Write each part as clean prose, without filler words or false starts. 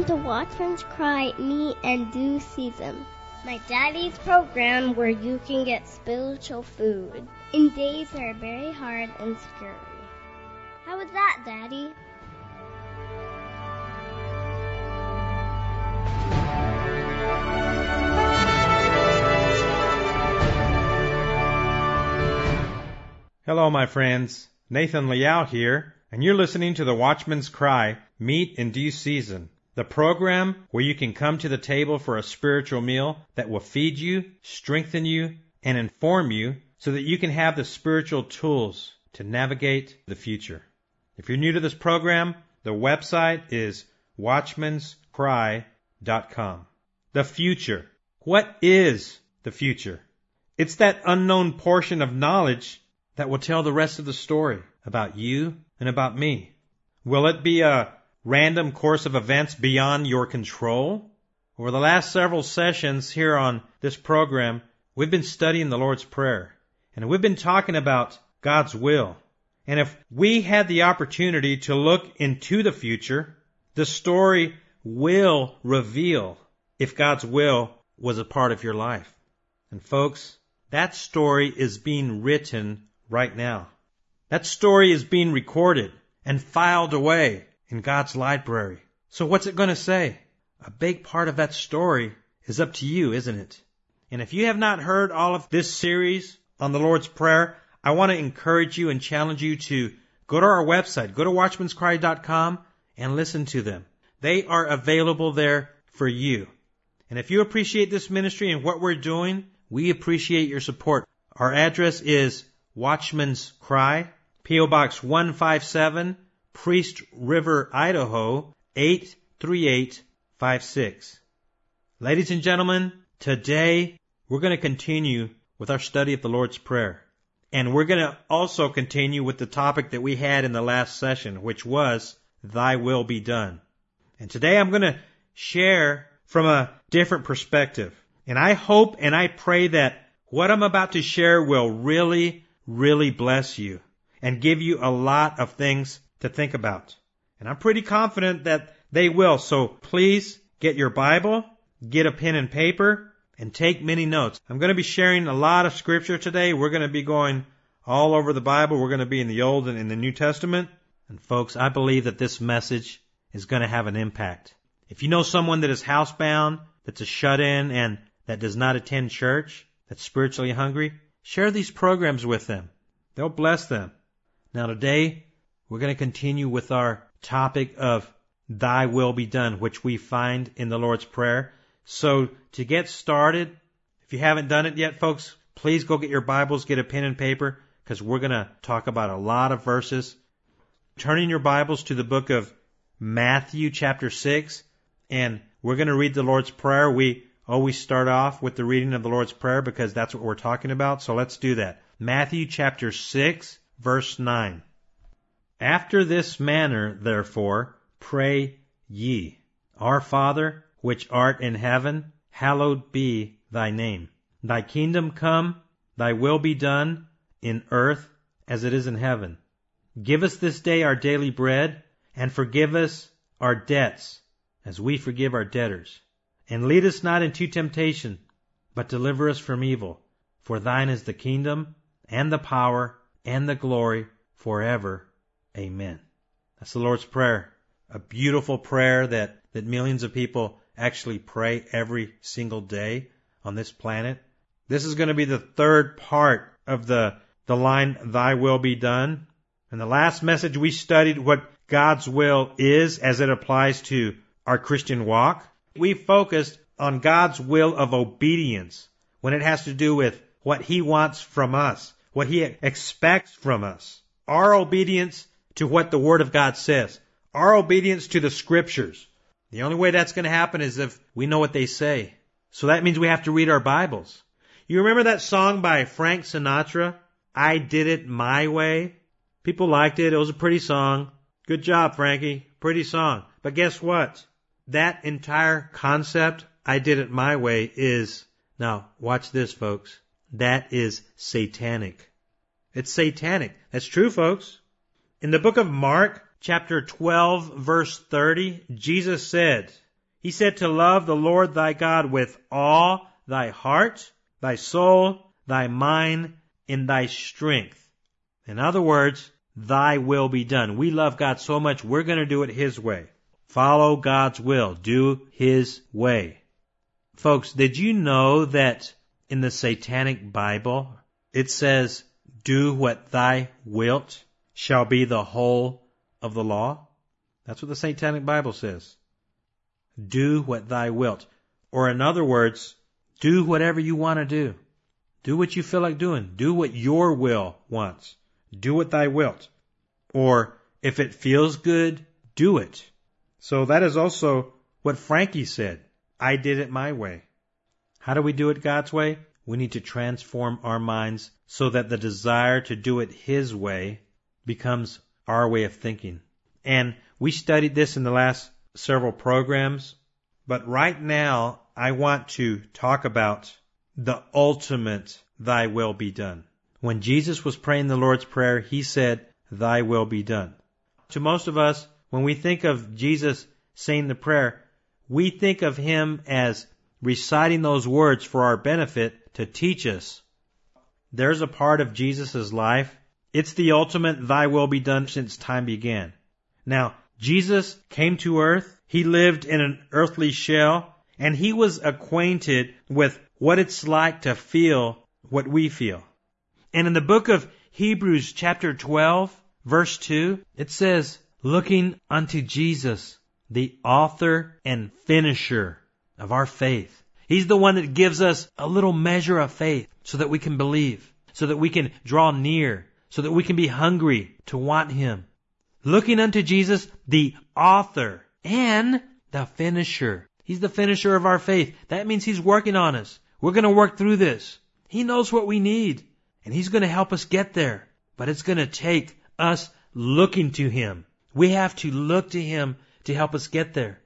to Watchman's Cry Meet and Do Season, my daddy's program where you can get spiritual food in days that are very hard and scary. How was that, Daddy? Hello, my friends. Nathan Liao here, and you're listening to the Watchman's Cry Meet in Due Season, the program where you can come to the table for a spiritual meal that will feed you, strengthen you, and inform you so that you can have the spiritual tools to navigate the future. If you're new to this program, the website is watchmanscry.com. The future. What is the future? It's that unknown portion of knowledge that will tell the rest of the story about you and about me. Will it be a random course of events beyond your control? Over the last several sessions here on this program, we've been studying the Lord's Prayer, and we've been talking about God's will. And if we had the opportunity to look into the future, the story will reveal if God's will was a part of your life. And folks, that story is being written right now. That story is being recorded and filed away in God's library. So what's it going to say? A big part of that story is up to you, isn't it? And if you have not heard all of this series on the Lord's Prayer, I want to encourage you and challenge you to go to our website, go to watchmanscry.com and listen to them. They are available there for you. And if you appreciate this ministry and what we're doing, we appreciate your support. Our address is Watchman's Cry, P.O. Box 157, Priest River, Idaho, 83856. Ladies and gentlemen, today we're going to continue with our study of the Lord's Prayer. And we're going to also continue with the topic that we had in the last session, which was, Thy Will Be Done. And today I'm going to share from a different perspective. And I hope and I pray that what I'm about to share will really bless you and give you a lot of things to think about. And I'm pretty confident that they will. So please get your Bible, get a pen and paper, and take many notes. I'm going to be sharing a lot of scripture today. We're going to be going all over the Bible. We're going to be in the Old and in the New Testament. And folks, I believe that this message is going to have an impact. If you know someone that is housebound, that's a shut-in, and that does not attend church, that's spiritually hungry, share these programs with them. They'll bless them. Now today, we're going to continue with our topic of Thy Will Be Done, which we find in the Lord's Prayer. So to get started, if you haven't done it yet, folks, please go get your Bibles, get a pen and paper, because we're going to talk about a lot of verses. Turning your Bibles to the book of Matthew chapter 6, and we're going to read the Lord's Prayer. We always start off with the reading of the Lord's Prayer because that's what we're talking about. So let's do that. Matthew chapter 6, verse 9. After this manner, therefore, pray ye, Our Father, which art in heaven, hallowed be thy name. Thy kingdom come, thy will be done, in earth as it is in heaven. Give us this day our daily bread, and forgive us our debts, as we forgive our debtors. And lead us not into temptation, but deliver us from evil. For thine is the kingdom, and the power, and the glory, forever. Amen. That's the Lord's Prayer. A beautiful prayer that millions of people actually pray every single day on this planet. This is going to be the third part of the line, Thy Will Be Done. In the last message, we studied what God's will is as it applies to our Christian walk. We focused on God's will of obedience when it has to do with what He wants from us, what He expects from us. Our obedience to what the Word of God says. Our obedience to the Scriptures. The only way that's going to happen is if we know what they say. So that means we have to read our Bibles. You remember that song by Frank Sinatra, I Did It My Way? People liked it. It was a pretty song. Good job, Frankie. Pretty song. But guess what? That entire concept, I did it my way, is, now watch this, folks, that is satanic. It's satanic. That's true, folks. In the book of Mark, chapter 12, verse 30, Jesus said, He said to love the Lord thy God with all thy heart, thy soul, thy mind, and thy strength. In other words, thy will be done. We love God so much, we're going to do it His way. Follow God's will. Do His way. Folks, did you know that in the Satanic Bible, it says, do what thy wilt shall be the whole of the law? That's what the Satanic Bible says. Do what thy wilt. Or in other words, do whatever you want to do. Do what you feel like doing. Do what your will wants. Do what thy wilt. Or if it feels good, do it. So that is also what Frankie said. I did it my way. How do we do it God's way? We need to transform our minds so that the desire to do it His way becomes our way of thinking. And we studied this in the last several programs, but right now I want to talk about the ultimate thy will be done. When Jesus was praying the Lord's Prayer, He said, thy will be done. To most of us, when we think of Jesus saying the prayer, we think of Him as reciting those words for our benefit to teach us. There's a part of Jesus' life. It's the ultimate thy will be done since time began. Now, Jesus came to earth. He lived in an earthly shell, and He was acquainted with what it's like to feel what we feel. And in the book of Hebrews chapter 12, verse 2, it says, looking unto Jesus, the author and finisher of our faith. He's the one that gives us a little measure of faith so that we can believe, so that we can draw near, so that we can be hungry to want Him. Looking unto Jesus, the author and the finisher. He's the finisher of our faith. That means He's working on us. We're going to work through this. He knows what we need, and He's going to help us get there. But it's going to take us looking to Him. We have to look to Him to help us get there.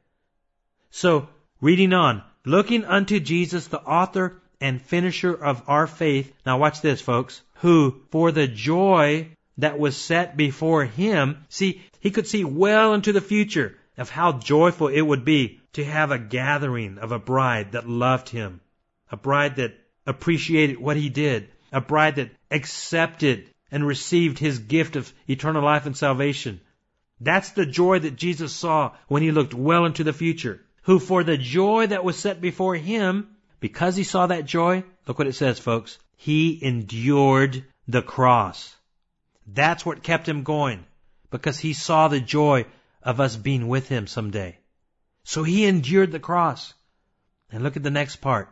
So, reading on, looking unto Jesus, the author and finisher of our faith. Now watch this, folks. Who, for the joy that was set before Him, see, He could see well into the future of how joyful it would be to have a gathering of a bride that loved Him. A bride that appreciated what He did. A bride that accepted and received His gift of eternal life and salvation. That's the joy that Jesus saw when He looked well into the future. Who for the joy that was set before Him, because He saw that joy, look what it says, folks. He endured the cross. That's what kept Him going, because He saw the joy of us being with Him someday. So He endured the cross. And look at the next part.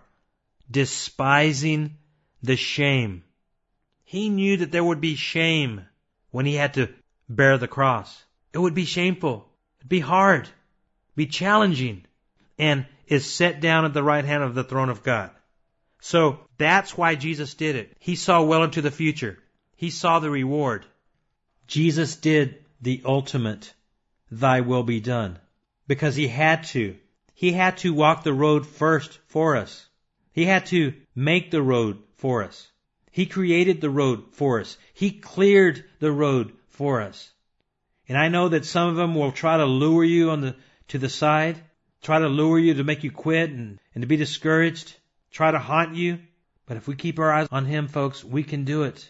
Despising the shame. He knew that there would be shame when He had to bear the cross. It would be shameful. It'd be hard. Be challenging. And is set down at the right hand of the throne of God. So that's why Jesus did it. He saw well into the future. He saw the reward. Jesus did the ultimate, thy will be done. Because He had to. He had to walk the road first for us. He had to make the road for us. He created the road for us. He cleared the road for us. And I know that some of them will try to lure you to the side, try to lure you to make you quit and to be discouraged, try to haunt you. But if we keep our eyes on Him, folks, we can do it.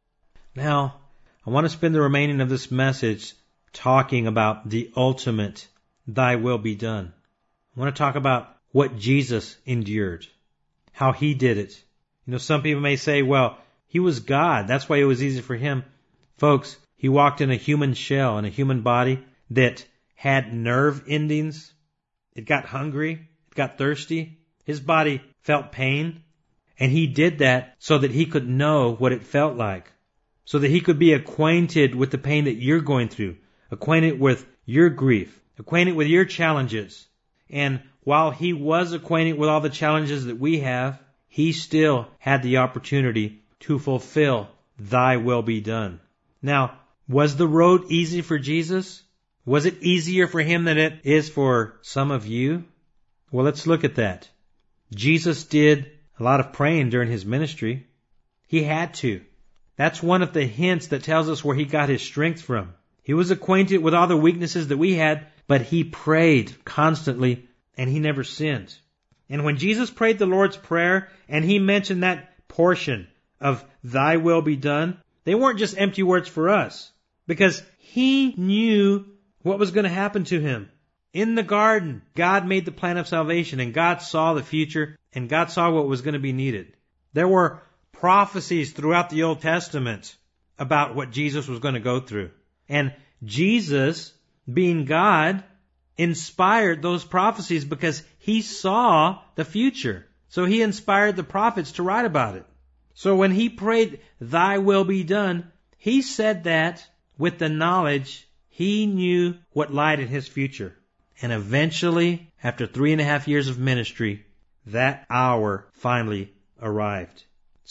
Now, I want to spend the remaining of this message talking about the ultimate, thy will be done. I want to talk about what Jesus endured, how He did it. You know, some people may say, well, He was God. That's why it was easy for Him. Folks, He walked in a human shell, in a human body that had nerve endings. It got hungry. It got thirsty. His body felt pain. And He did that so that He could know what it felt like. So that He could be acquainted with the pain that you're going through. Acquainted with your grief. Acquainted with your challenges. And while He was acquainted with all the challenges that we have, He still had the opportunity to fulfill thy will be done. Now, was the road easy for Jesus? Was it easier for Him than it is for some of you? Well, let's look at that. Jesus did a lot of praying during His ministry. He had to. That's one of the hints that tells us where He got His strength from. He was acquainted with all the weaknesses that we had, but He prayed constantly and he never sinned. And when Jesus prayed the Lord's Prayer and he mentioned that portion of thy will be done, they weren't just empty words for us, because he knew what was going to happen to him. In the garden, God made the plan of salvation, and God saw the future, and God saw what was going to be needed. There were prophecies throughout the Old Testament about what Jesus was going to go through. And Jesus, being God, inspired those prophecies because he saw the future. So he inspired the prophets to write about it. So when he prayed, thy will be done, he said that with the knowledge he knew what lied in his future. And eventually, after 3.5 years of ministry, that hour finally arrived.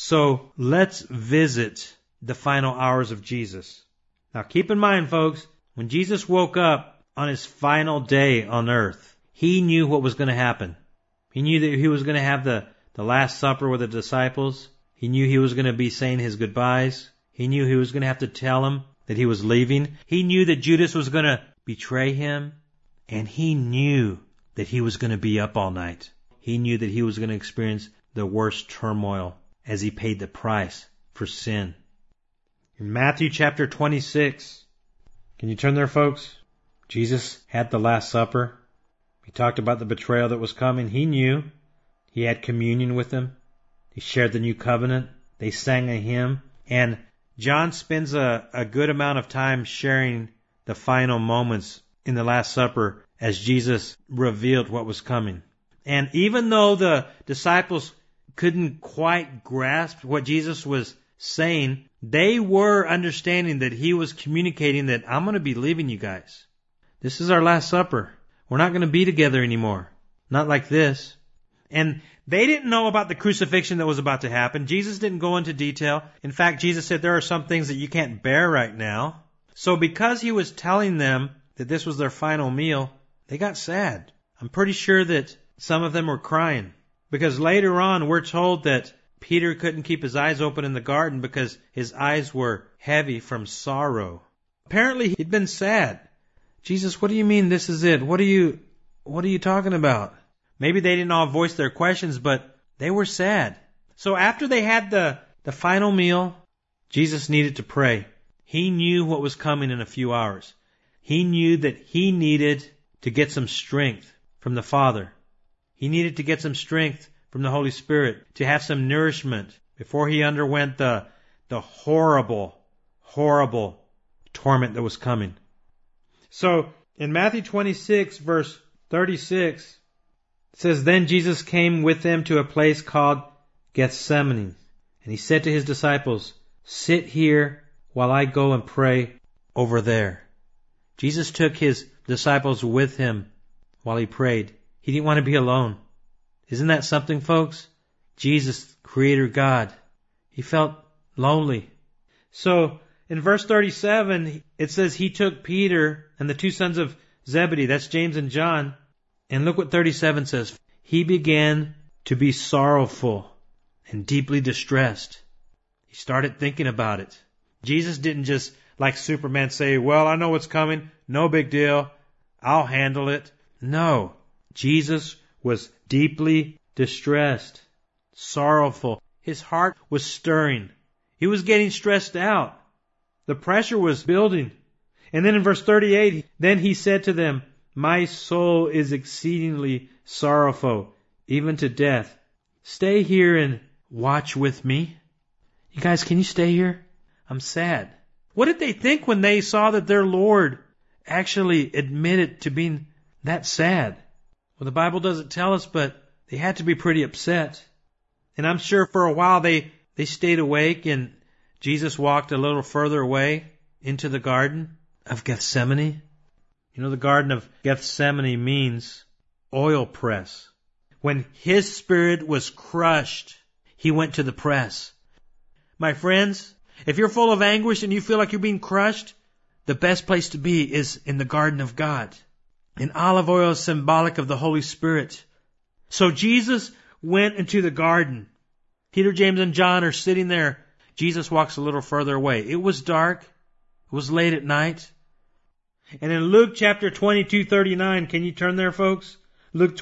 So let's visit the final hours of Jesus. Now keep in mind, folks, when Jesus woke up on his final day on earth, he knew what was going to happen. He knew that he was going to have the Last Supper with the disciples. He knew he was going to be saying his goodbyes. He knew he was going to have to tell them that he was leaving. He knew that Judas was going to betray him. And he knew that he was going to be up all night. He knew that he was going to experience the worst turmoil as he paid the price for sin. In Matthew chapter 26, can you turn there, folks? Jesus had the Last Supper. He talked about the betrayal that was coming. He knew. He had communion with them. He shared the new covenant. They sang a hymn. And John spends a good amount of time sharing the final moments in the Last Supper as Jesus revealed what was coming. And even though the disciples couldn't quite grasp what Jesus was saying, they were understanding that he was communicating that I'm going to be leaving you guys. This is our Last Supper. We're not going to be together anymore. Not like this. And they didn't know about the crucifixion that was about to happen. Jesus didn't go into detail. In fact, Jesus said there are some things that you can't bear right now. So because he was telling them that this was their final meal, they got sad. I'm pretty sure that some of them were crying. Because later on, we're told that Peter couldn't keep his eyes open in the garden because his eyes were heavy from sorrow. Apparently, he'd been sad. Jesus, what do you mean this is it? What are you talking about? Maybe they didn't all voice their questions, but they were sad. So after they had the final meal, Jesus needed to pray. He knew what was coming in a few hours. He knew that he needed to get some strength from the Father. He needed to get some strength from the Holy Spirit, to have some nourishment before he underwent the horrible, horrible torment that was coming. So in Matthew 26, verse 36, it says, Then Jesus came with them to a place called Gethsemane, and he said to his disciples, Sit here while I go and pray over there. Jesus took his disciples with him while he prayed. He didn't want to be alone. Isn't that something, folks? Jesus, Creator God, he felt lonely. So in verse 37, it says he took Peter and the two sons of Zebedee, that's James and John, and look what 37 says. He began to be sorrowful and deeply distressed. He started thinking about it. Jesus didn't just, like Superman, say, well, I know what's coming. No big deal. I'll handle it. No. Jesus was deeply distressed, sorrowful. His heart was stirring. He was getting stressed out. The pressure was building. And then in verse 38, then he said to them, My soul is exceedingly sorrowful, even to death. Stay here and watch with me. You guys, can you stay here? I'm sad. What did they think when they saw that their Lord actually admitted to being that sad? Well, the Bible doesn't tell us, but they had to be pretty upset. And I'm sure for a while they stayed awake, and Jesus walked a little further away into the Garden of Gethsemane. You know, the Garden of Gethsemane means oil press. When his spirit was crushed, he went to the press. My friends, if you're full of anguish and you feel like you're being crushed, the best place to be is in the garden of God. And olive oil is symbolic of the Holy Spirit. So Jesus went into the garden. Peter, James, and John are sitting there. Jesus walks a little further away. It was dark. It was late at night. And in Luke chapter 22:39, can you turn there, folks? Luke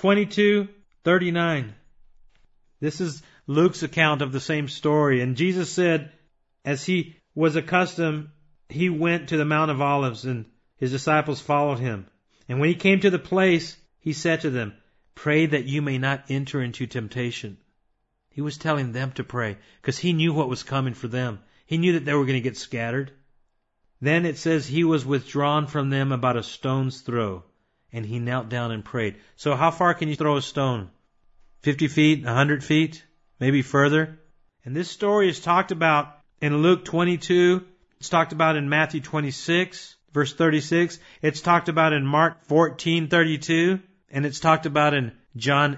22:39. This is Luke's account of the same story. And Jesus said, as he was accustomed, he went to the Mount of Olives, and his disciples followed him. And when he came to the place, he said to them, "Pray that you may not enter into temptation." He was telling them to pray because he knew what was coming for them. He knew that they were going to get scattered. Then it says he was withdrawn from them about a stone's throw, and he knelt down and prayed. So how far can you throw a stone? 50 feet, 100 feet, maybe further? And this story is talked about in Luke 22. It's talked about in Matthew 26, verse 36. It's talked about in Mark 14:32. And it's talked about in John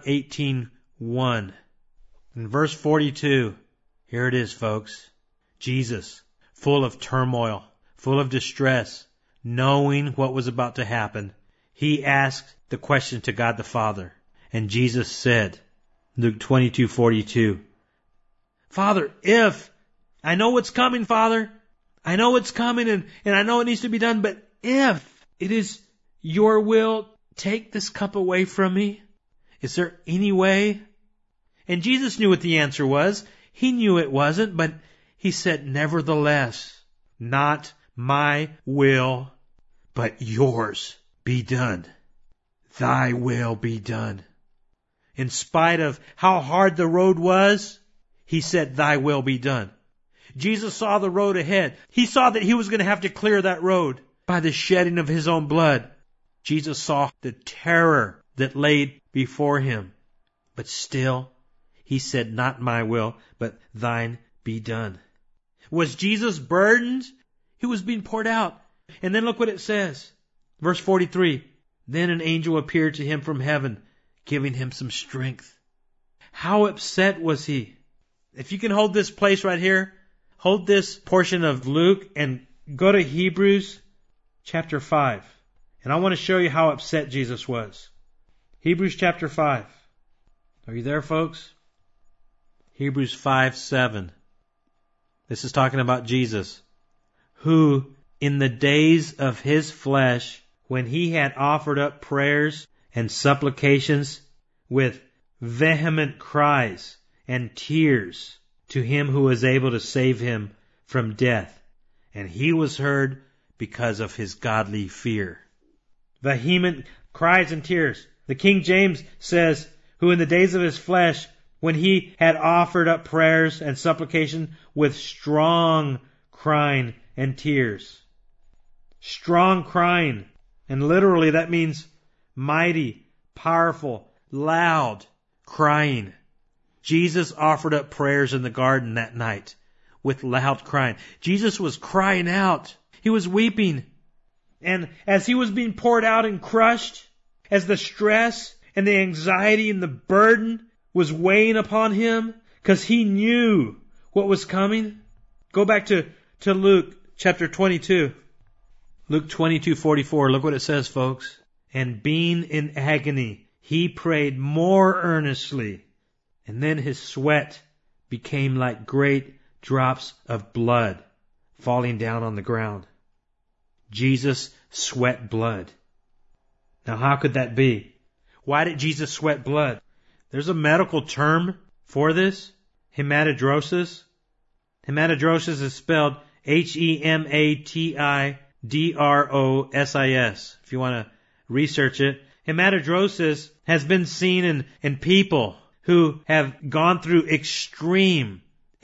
18:1. In verse 42, here it is, folks. Jesus, full of turmoil, full of distress, knowing what was about to happen, he asked the question to God the Father. And Jesus said, Luke 22:42, "Father, if, I know what's coming, Father. I know what's coming and I know it needs to be done, but if it is your will, take this cup away from me. Is there any way?" And Jesus knew what the answer was. He knew it wasn't, but he said, "Nevertheless, not my will, but yours be done. Thy will be done." In spite of how hard the road was, he said, "Thy will be done." Jesus saw the road ahead. He saw that he was going to have to clear that road by the shedding of his own blood. Jesus saw the terror that lay before him. But still, he said, "Not my will, but thine be done." Was Jesus burdened? He was being poured out. And then look what it says. Verse 43, "Then an angel appeared to him from heaven, giving him some strength." How upset was he? If you can hold this place right here, hold this portion of Luke and go to Hebrews chapter 5. And I want to show you how upset Jesus was. Hebrews chapter 5. Are you there, folks? Hebrews 5:7. This is talking about Jesus, who in the days of his flesh, when he had offered up prayers and supplications with vehement cries and tears to him who was able to save him from death, and he was heard because of his godly fear. Vehement cries and tears. The King James says, who in the days of his flesh, when he had offered up prayers and supplication with strong crying and tears. Strong crying. And literally that means mighty, powerful, loud crying. Jesus offered up prayers in the garden that night with loud crying. Jesus was crying out. He was weeping. And as he was being poured out and crushed, as the stress and the anxiety and the burden was weighing upon him, because he knew what was coming. Go back to Luke chapter 22. Luke 22:44. Look what it says, folks. "And being in agony, he prayed more earnestly, and then his sweat became like great drops of blood falling down on the ground." Jesus sweat blood. Now, how could that be? Why did Jesus sweat blood? There's a medical term for this, hematidrosis. Hematidrosis is spelled Hematidrosis. If you want to research it. Hematidrosis has been seen in people who have gone through extreme,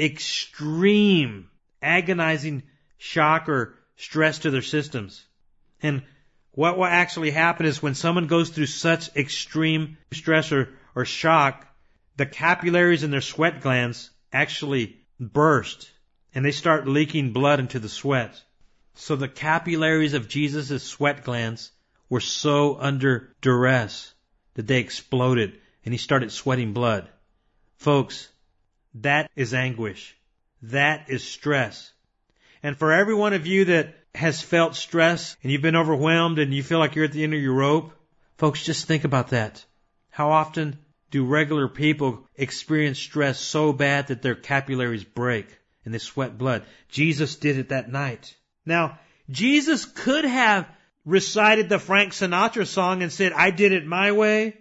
agonizing shock or stress to their systems. And what will actually happen is when someone goes through such extreme stress or shock, the capillaries in their sweat glands actually burst and they start leaking blood into the sweat. So the capillaries of Jesus' sweat glands were so under duress that they exploded and he started sweating blood. Folks, that is anguish. That is stress. And for every one of you that has felt stress and you've been overwhelmed and you feel like you're at the end of your rope, folks, just think about that. How often do regular people experience stress so bad that their capillaries break and they sweat blood? Jesus did it that night. Now, Jesus could have recited the Frank Sinatra song and said, "I did it my way.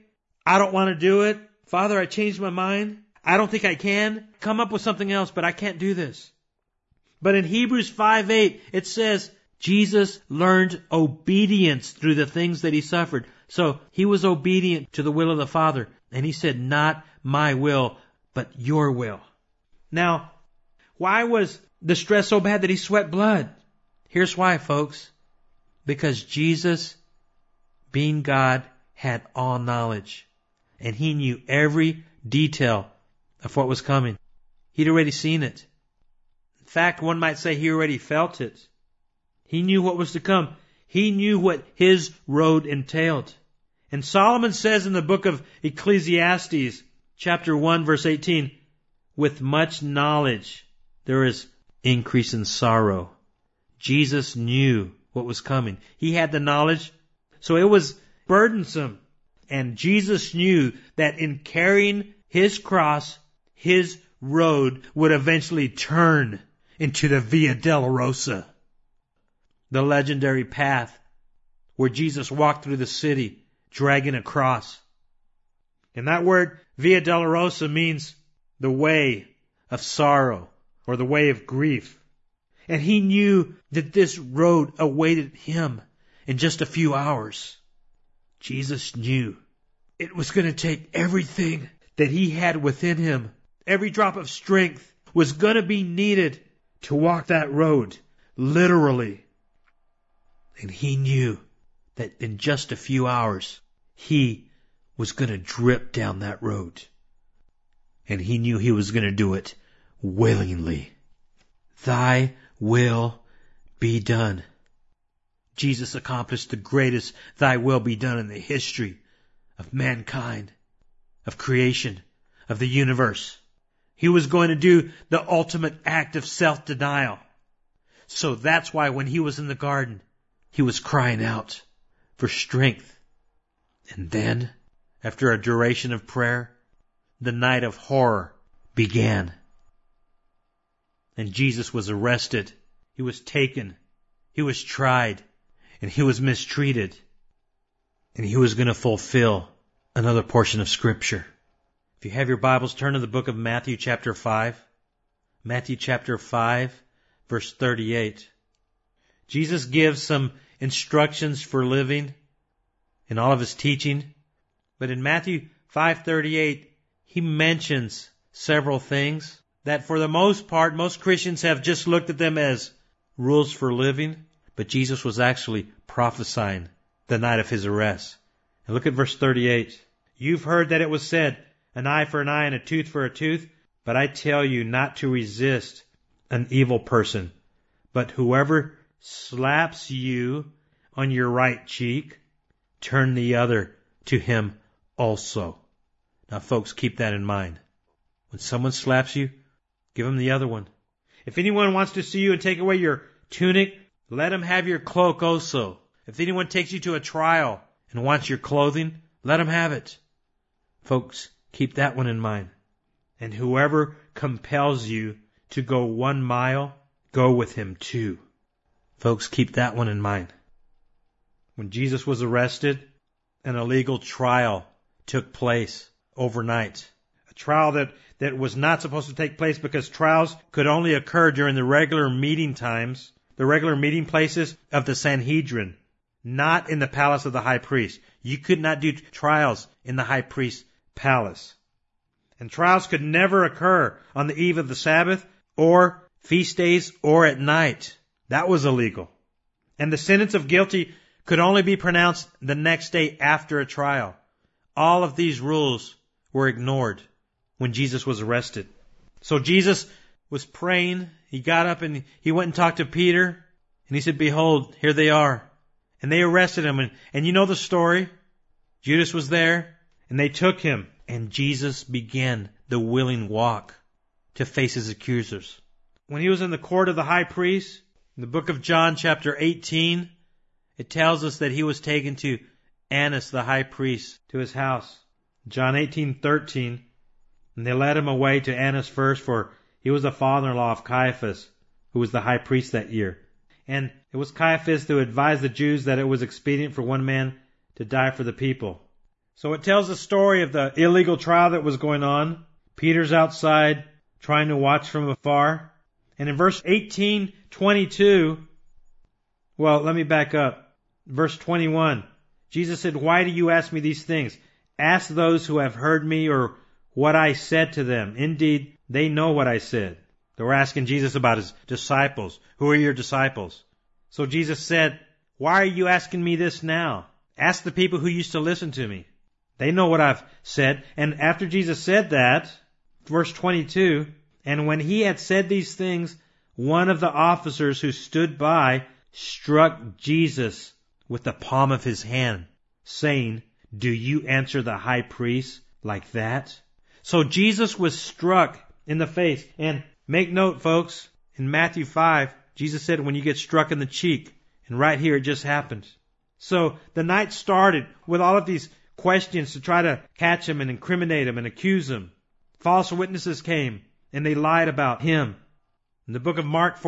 I don't want to do it. Father, I changed my mind. I don't think I can. Come up with something else, but I can't do this. But in Hebrews 5:8, it says, Jesus learned obedience through the things that he suffered. So he was obedient to the will of the Father. And he said, not my will, but your will. Now, why was the stress so bad that he sweat blood? Here's why, folks. Because Jesus, being God, had all knowledge. And he knew every detail of what was coming. He'd already seen it. In fact, one might say he already felt it. He knew what was to come. He knew what his road entailed. And Solomon says in the book of Ecclesiastes, chapter 1, verse 18, with much knowledge there is increase in sorrow. Jesus knew what was coming. He had the knowledge, so it was burdensome. And Jesus knew that in carrying his cross, his road would eventually turn into the Via Dolorosa, the legendary path where Jesus walked through the city dragging a cross. And that word Via Dolorosa means the way of sorrow or the way of grief. And he knew that this road awaited him in just a few hours. Jesus knew it was going to take everything that he had within him. Every drop of strength was going to be needed to walk that road, literally. And he knew that in just a few hours, he was going to drip down that road. And he knew he was going to do it willingly. Thy will be done. Jesus accomplished the greatest thy will be done in the history of mankind, of creation, of the universe. He was going to do the ultimate act of self-denial. So that's why when he was in the garden, he was crying out for strength. And then, after a duration of prayer, the night of horror began. And Jesus was arrested. He was taken. He was tried. And he was mistreated. And he was going to fulfill another portion of Scripture. If you have your Bibles, turn to the book of Matthew chapter 5. Matthew chapter 5, verse 38. Jesus gives some instructions for living in all of his teaching. But in Matthew 5:38, he mentions several things that for the most part, most Christians have just looked at them as rules for living. But Jesus was actually prophesying the night of his arrest. And look at verse 38. You've heard that it was said, an eye for an eye and a tooth for a tooth. But I tell you not to resist an evil person. But whoever slaps you on your right cheek, turn the other to him also. Now, folks, keep that in mind. When someone slaps you, give him the other one. If anyone wants to sue you and take away your tunic, let him have your cloak also. If anyone takes you to a trial and wants your clothing, let him have it. Folks, keep that one in mind. And whoever compels you to go 1 mile, go with him 2. Folks, keep that one in mind. When Jesus was arrested, an illegal trial took place overnight. A trial that was not supposed to take place because trials could only occur during the regular meeting times, the regular meeting places of the Sanhedrin, not in the palace of the high priest. You could not do trials in the high priest's palace. And trials could never occur on the eve of the Sabbath or feast days or at night. That was illegal. And the sentence of guilty could only be pronounced the next day after a trial. All of these rules were ignored when Jesus was arrested. So Jesus was praying. He got up and he went and talked to Peter. And he said, behold, here they are. And they arrested him. And you know the story. Judas was there. And they took him. And Jesus began the willing walk to face his accusers. When he was in the court of the high priest, in the book of John chapter 18, it tells us that he was taken to Annas the high priest to his house. John 18:13, and they led him away to Annas first, for he was the father-in-law of Caiaphas, who was the high priest that year. And it was Caiaphas who advised the Jews that it was expedient for one man to die for the people. So it tells the story of the illegal trial that was going on. Peter's outside trying to watch from afar. And in verse 18:22, well, let me back up. Verse 21, Jesus said, "Why do you ask me these things? Ask those who have heard me or what I said to them. Indeed, they know what I said." They were asking Jesus about his disciples. Who are your disciples? So Jesus said, "Why are you asking me this now? Ask the people who used to listen to me. They know what I've said." And after Jesus said that, verse 22, "And when he had said these things, one of the officers who stood by struck Jesus with the palm of his hand, saying, 'Do you answer the high priest like that?'" So Jesus was struck in the face. And make note, folks, in Matthew 5, Jesus said when you get struck in the cheek, and right here it just happened. So the night started with all of these questions to try to catch him and incriminate him and accuse him. False witnesses came and they lied about him. In the book of Mark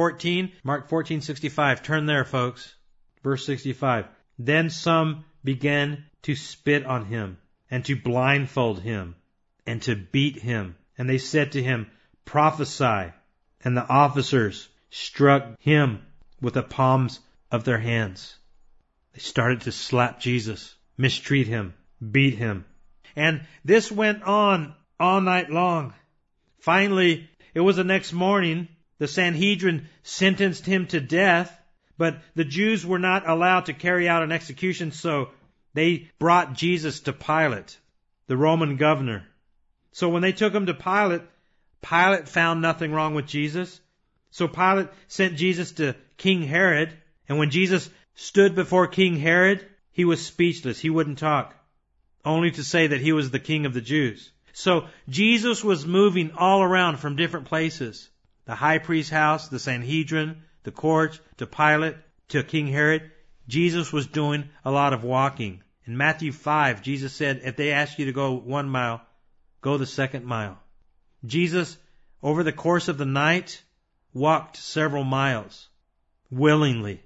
14:65, turn there, folks. Verse 65, "Then some began to spit on him and to blindfold him and to beat him. And they said to him, 'Prophesy.' And the officers struck him with the palms of their hands." They started to slap Jesus, mistreat him, beat him. And this went on all night long. Finally, it was the next morning. The Sanhedrin sentenced him to death, but the Jews were not allowed to carry out an execution, so they brought Jesus to Pilate, the Roman governor. So when they took him to Pilate, Pilate found nothing wrong with Jesus. So Pilate sent Jesus to King Herod, and when Jesus stood before King Herod, he was speechless. He wouldn't talk, only to say that he was the king of the Jews. So Jesus was moving all around from different places. The high priest's house, the Sanhedrin, the courts, to Pilate, to King Herod. Jesus was doing a lot of walking. In Matthew 5, Jesus said, if they ask you to go 1 mile, go the 2nd mile. Jesus, over the course of the night, walked several miles willingly.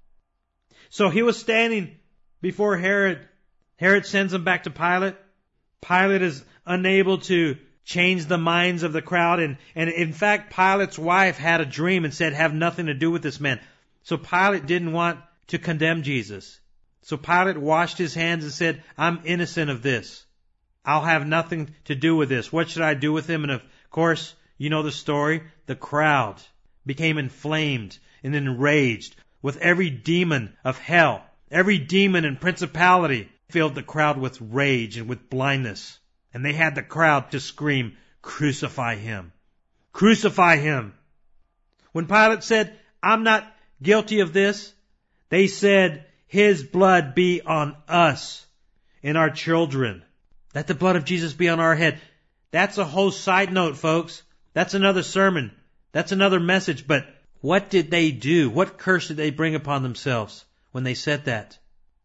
So he was standing before Herod. Herod sends him back to Pilate. Pilate is unable to change the minds of the crowd. And in fact, Pilate's wife had a dream and said, have nothing to do with this man. So Pilate didn't want to condemn Jesus. So Pilate washed his hands and said, I'm innocent of this. I'll have nothing to do with this. What should I do with him? And of course, you know the story. The crowd became inflamed and enraged with every demon of hell. Every demon and principality filled the crowd with rage and with blindness. And they had the crowd to scream, crucify him. Crucify him. When Pilate said, I'm not guilty of this, they said, his blood be on us and our children. Let the blood of Jesus be on our head. That's a whole side note, folks. That's another sermon. That's another message. But what did they do? What curse did they bring upon themselves when they said that?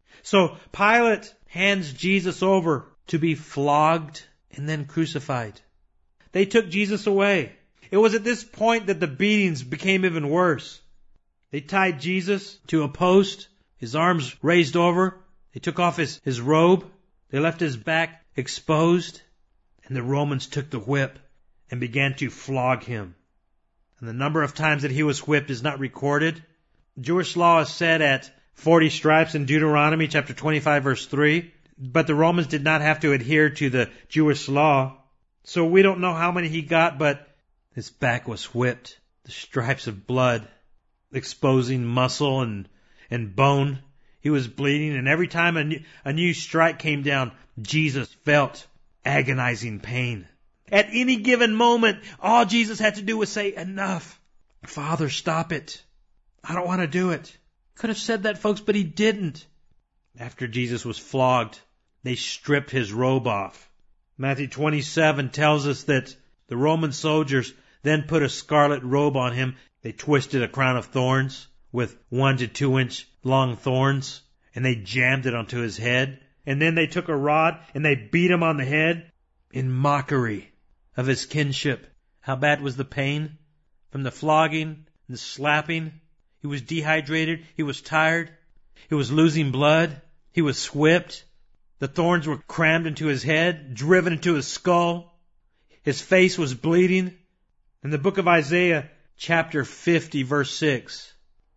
So Pilate hands Jesus over to be flogged and then crucified. They took Jesus away. It was at this point that the beatings became even worse. They tied Jesus to a post, his arms raised over. They took off his robe. They left his back exposed. And the Romans took the whip and began to flog him. And the number of times that he was whipped is not recorded. Jewish law is set at 40 stripes in Deuteronomy chapter 25 verse 3. But the Romans did not have to adhere to the Jewish law. So we don't know how many he got, but his back was whipped. The stripes of blood exposing muscle and bone. He was bleeding, and every time a new strike came down, Jesus felt agonizing pain. At any given moment, all Jesus had to do was say, enough. Father, stop it. I don't want to do it. Could have said that, folks, but he didn't. After Jesus was flogged, they stripped his robe off. Matthew 27 tells us that the Roman soldiers then put a scarlet robe on him. They twisted a crown of thorns with 1 to 2 inch long thorns, and they jammed it onto his head. And then they took a rod and they beat him on the head in mockery of his kinship. How bad was the pain from the flogging and the slapping? He was dehydrated. He was tired. He was losing blood. He was whipped. The thorns were crammed into his head, driven into his skull. His face was bleeding. In the book of Isaiah, chapter 50, verse 6.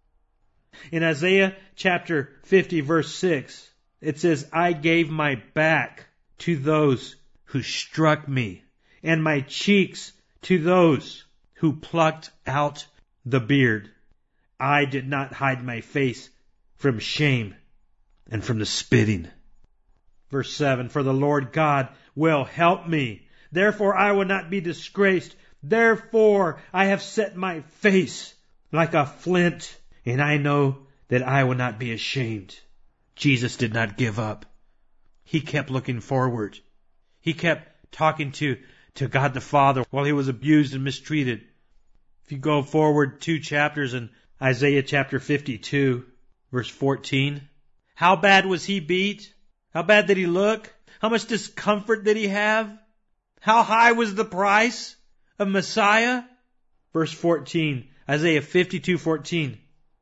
In Isaiah chapter 50, verse 6, it says, I gave my back to those who struck me, and my cheeks to those who plucked out the beard. I did not hide my face from shame and from the spitting. Verse 7, for the Lord God will help me. Therefore I will not be disgraced. Therefore I have set my face like a flint, and I know that I will not be ashamed. Jesus did not give up. He kept looking forward. He kept talking to God the Father while he was abused and mistreated. If you go forward 2 chapters in Isaiah chapter 52, verse 14, how bad was he beat? How bad did he look? How much discomfort did he have? How high was the price of Messiah? Verse 14, Isaiah 52:14.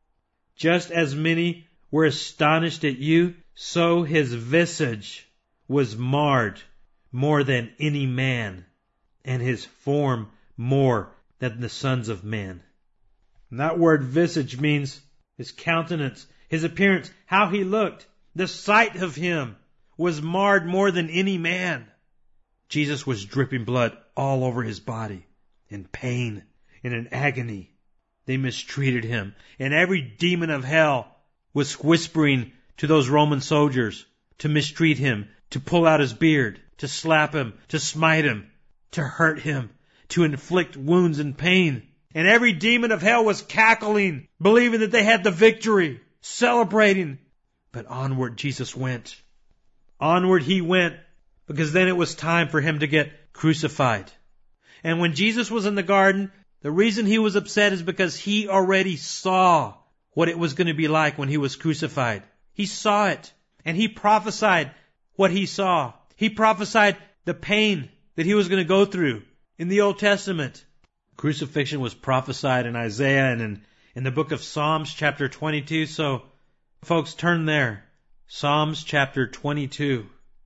Just as many were astonished at you, so his visage was marred more than any man, and his form more than the sons of men. And that word visage means his countenance, his appearance, how he looked. The sight of him was marred more than any man. Jesus was dripping blood all over his body, in pain and in agony. They mistreated him, and every demon of hell was whispering to those Roman soldiers to mistreat him, to pull out his beard, to slap him, to smite him, to hurt him, to inflict wounds and pain. And every demon of hell was cackling, believing that they had the victory, celebrating. But onward Jesus went. Onward he went, because then it was time for him to get crucified. And when Jesus was in the garden, the reason he was upset is because he already saw what it was going to be like when he was crucified. He saw it, and he prophesied what he saw. He prophesied the pain that he was going to go through in the Old Testament. Crucifixion was prophesied in Isaiah and in the book of Psalms chapter 22. So, folks, turn there. Psalms chapter 22.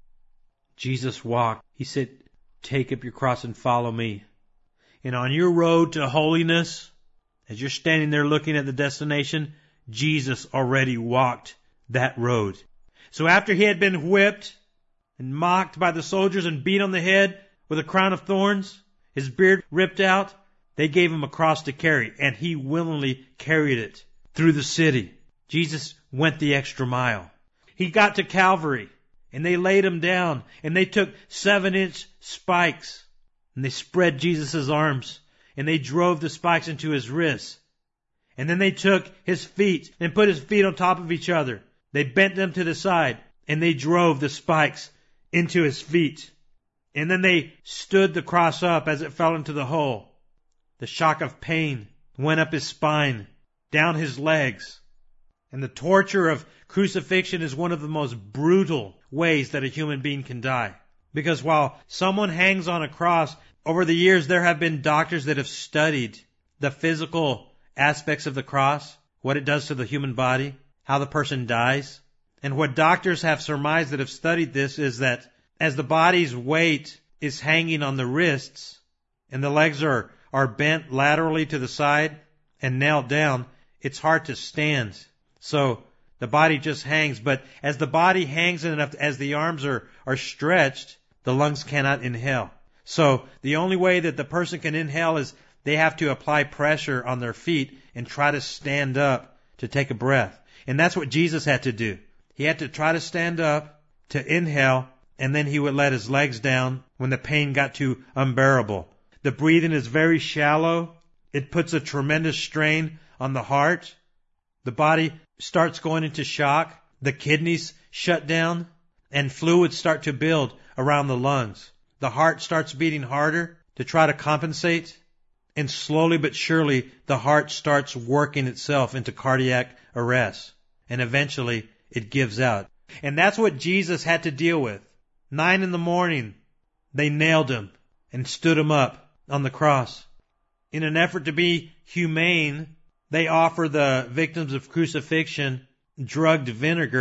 Jesus walked. He said, take up your cross and follow me. And on your road to holiness, as you're standing there looking at the destination, Jesus already walked that road. So after he had been whipped and mocked by the soldiers and beat on the head with a crown of thorns, his beard ripped out, they gave him a cross to carry, and he willingly carried it through the city. Jesus went the extra mile. He got to Calvary, and they laid him down, and they took 7-inch spikes, and they spread Jesus' arms, and they drove the spikes into his wrists. And then they took his feet and put his feet on top of each other. They bent them to the side, and they drove the spikes into his feet. And then they stood the cross up as it fell into the hole. The shock of pain went up his spine, down his legs. And the torture of crucifixion is one of the most brutal ways that a human being can die. Because while someone hangs on a cross, over the years there have been doctors that have studied the physical aspects of the cross, what it does to the human body, how the person dies. And what doctors have surmised that have studied this is that as the body's weight is hanging on the wrists and the legs are bent laterally to the side and nailed down, it's hard to stand. So the body just hangs. But as the body hangs enough, as the arms are stretched, the lungs cannot inhale. So the only way that the person can inhale is they have to apply pressure on their feet and try to stand up to take a breath. And that's what Jesus had to do. He had to try to stand up to inhale, and then he would let his legs down when the pain got too unbearable. The breathing is very shallow. It puts a tremendous strain on the heart. The body starts going into shock. The kidneys shut down, and fluids start to build around the lungs. The heart starts beating harder to try to compensate. And slowly but surely, the heart starts working itself into cardiac arrest. And eventually, it gives out. And that's what Jesus had to deal with. 9 a.m, they nailed him and stood him up on the cross. In an effort to be humane, they offer the victims of crucifixion drugged vinegar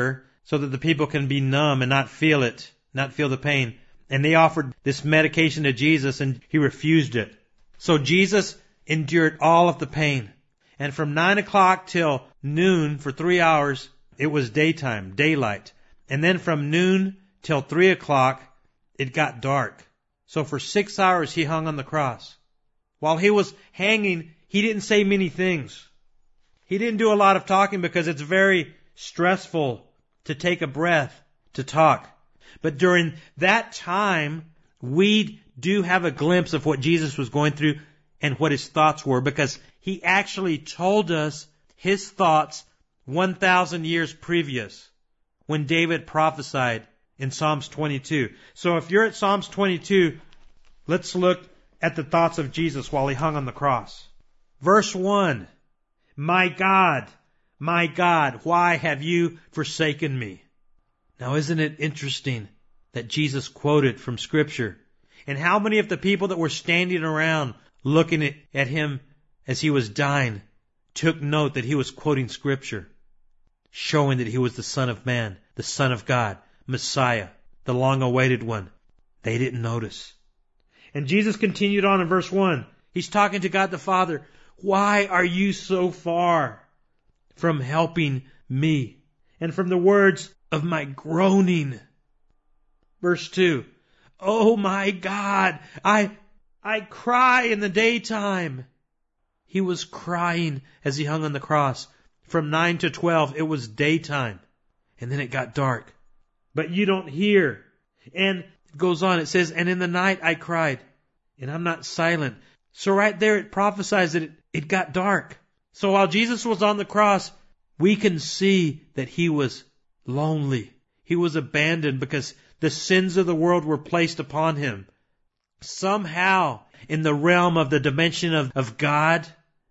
so that the people can be numb and not feel it, not feel the pain. And they offered this medication to Jesus, and he refused it. So Jesus endured all of the pain. And from 9 o'clock till noon for 3 hours, it was daytime, daylight. And then from noon till 3 o'clock, it got dark. So for 6 hours, he hung on the cross. While he was hanging, he didn't say many things. He didn't do a lot of talking because it's very stressful to take a breath to talk. But during that time, we do have a glimpse of what Jesus was going through and what his thoughts were, because he actually told us his thoughts 1,000 years previous when David prophesied in Psalms 22. So if you're at Psalms 22, let's look at the thoughts of Jesus while he hung on the cross. Verse 1, my God, why have you forsaken me? Now isn't it interesting that Jesus quoted from Scripture? And how many of the people that were standing around looking at him as he was dying took note that he was quoting Scripture, showing that he was the Son of Man, the Son of God, Messiah, the long-awaited one? They didn't notice. And Jesus continued on in verse 1. He's talking to God the Father. Why are you so far from helping me and from the words of my groaning? Verse 2. Oh my God, I cry in the daytime. He was crying as he hung on the cross. From 9 to 12, it was daytime. And then it got dark. But you don't hear. And it goes on, it says, and in the night I cried, and I'm not silent. So right there it prophesies that it got dark. So while Jesus was on the cross, we can see that he was lonely. He was abandoned because the sins of the world were placed upon him. Somehow, in the realm of the dimension of God,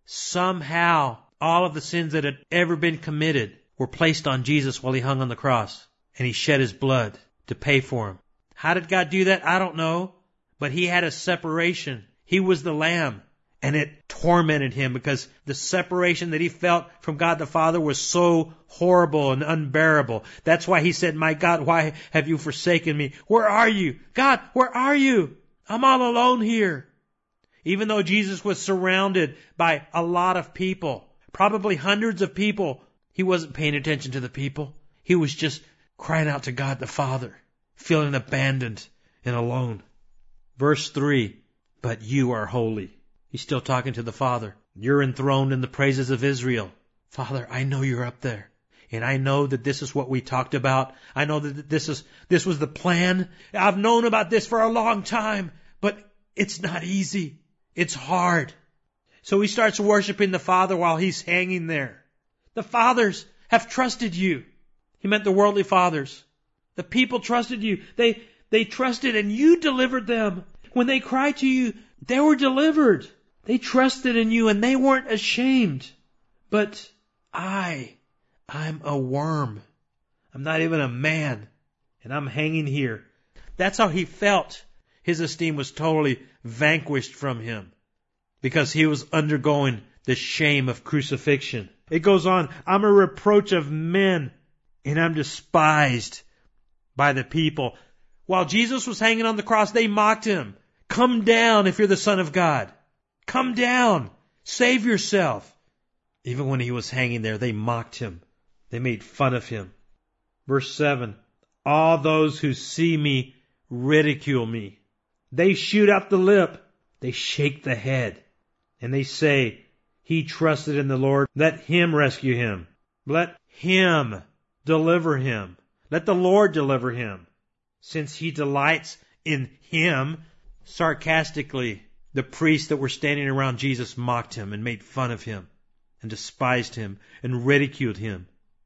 somehow all of the sins that had ever been committed were placed on Jesus while he hung on the cross. And he shed his blood to pay for them. How did God do that? I don't know. But he had a separation. He was the Lamb. And it tormented him because the separation that he felt from God the Father was so horrible and unbearable. That's why he said, my God, why have you forsaken me? Where are you? God, where are you? I'm all alone here. Even though Jesus was surrounded by a lot of people, probably hundreds of people, he wasn't paying attention to the people. He was just crying out to God the Father, feeling abandoned and alone. Verse 3, but you are holy. He's still talking to the Father. You're enthroned in the praises of Israel. Father, I know you're up there. And I know that this is what we talked about. I know that this was the plan. I've known about this for a long time, but it's not easy. It's hard. So he starts worshiping the Father while he's hanging there. The fathers have trusted you. He meant the worldly fathers. The people trusted you. They trusted and you delivered them. When they cried to you, they were delivered. They trusted in you and they weren't ashamed. But I'm a worm. I'm not even a man. And I'm hanging here. That's how he felt. His esteem was totally vanquished from him because he was undergoing the shame of crucifixion. It goes on, I'm a reproach of men and I'm despised by the people. While Jesus was hanging on the cross, they mocked him. Come down if you're the Son of God. Come down. Save yourself. Even when he was hanging there, they mocked him. They made fun of him. Verse 7, all those who see me ridicule me. They shoot up the lip. They shake the head. And they say, he trusted in the Lord. Let him rescue him. Let him deliver him. Let the Lord deliver him. Since he delights in him. Sarcastically, the priests that were standing around Jesus mocked him and made fun of him and despised him and ridiculed him.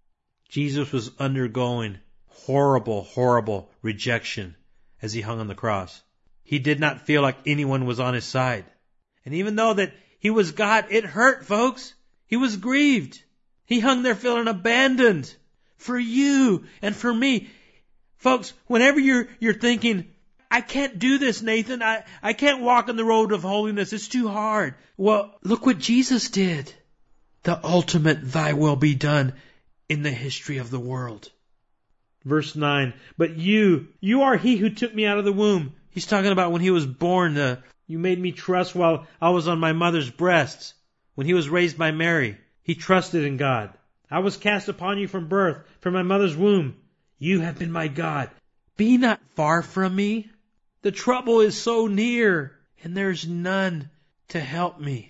Jesus was undergoing horrible, horrible rejection as he hung on the cross. He did not feel like anyone was on his side. And even though that he was God, it hurt, folks. He was grieved. He hung there feeling abandoned for you and for me. Folks, whenever you're thinking, I can't do this, Nathan. I can't walk on the road of holiness. It's too hard. Well, look what Jesus did. The ultimate thy will be done in the history of the world. Verse 9, but you are he who took me out of the womb. He's talking about when he was born. You made me trust while I was on my mother's breasts. When he was raised by Mary, he trusted in God. I was cast upon you from birth, from my mother's womb. You have been my God. Be not far from me. The trouble is so near, and there's none to help me.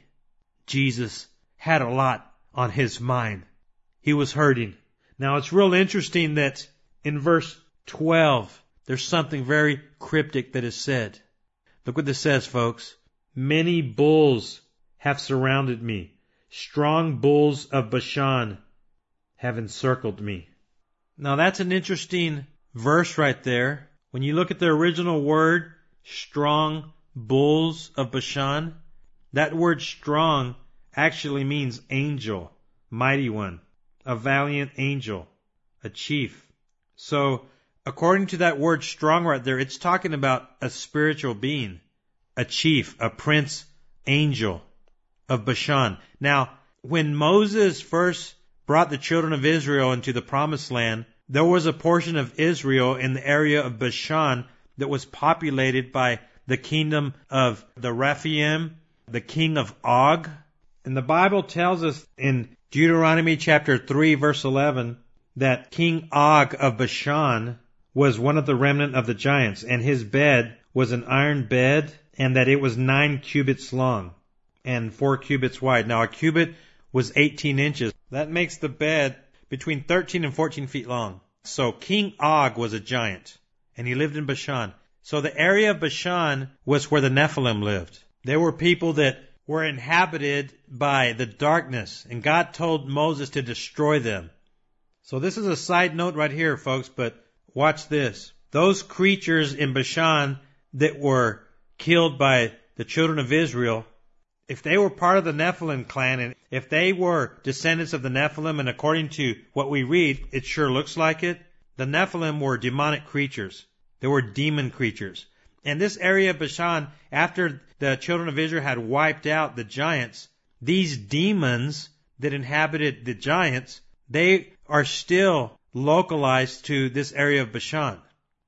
Jesus had a lot on his mind. He was hurting. Now it's real interesting that in verse 12, there's something very cryptic that is said. Look what this says, folks. Many bulls have surrounded me. Strong bulls of Bashan have encircled me. Now that's an interesting verse right there. When you look at the original word, strong bulls of Bashan, that word strong actually means angel, mighty one, a valiant angel, a chief. So according to that word strong right there, it's talking about a spiritual being, a chief, a prince, angel of Bashan. Now, when Moses first brought the children of Israel into the promised land, there was a portion of Israel in the area of Bashan that was populated by the kingdom of the Rephaim, the king of Og. And the Bible tells us in Deuteronomy chapter 3 verse 11 that King Og of Bashan was one of the remnant of the giants, and his bed was an iron bed, and that it was 9 cubits long and 4 cubits wide. Now a cubit was 18 inches. That makes the bed between 13 and 14 feet long. So King Og was a giant, and he lived in Bashan. So the area of Bashan was where the Nephilim lived. They were people that were inhabited by the darkness, and God told Moses to destroy them. So this is a side note right here, folks, but watch this. Those creatures in Bashan that were killed by the children of Israel, if they were part of the Nephilim clan, and if they were descendants of the Nephilim, and according to what we read, it sure looks like it, the Nephilim were demonic creatures. They were demon creatures. And this area of Bashan, after the children of Israel had wiped out the giants, these demons that inhabited the giants, they are still localized to this area of Bashan.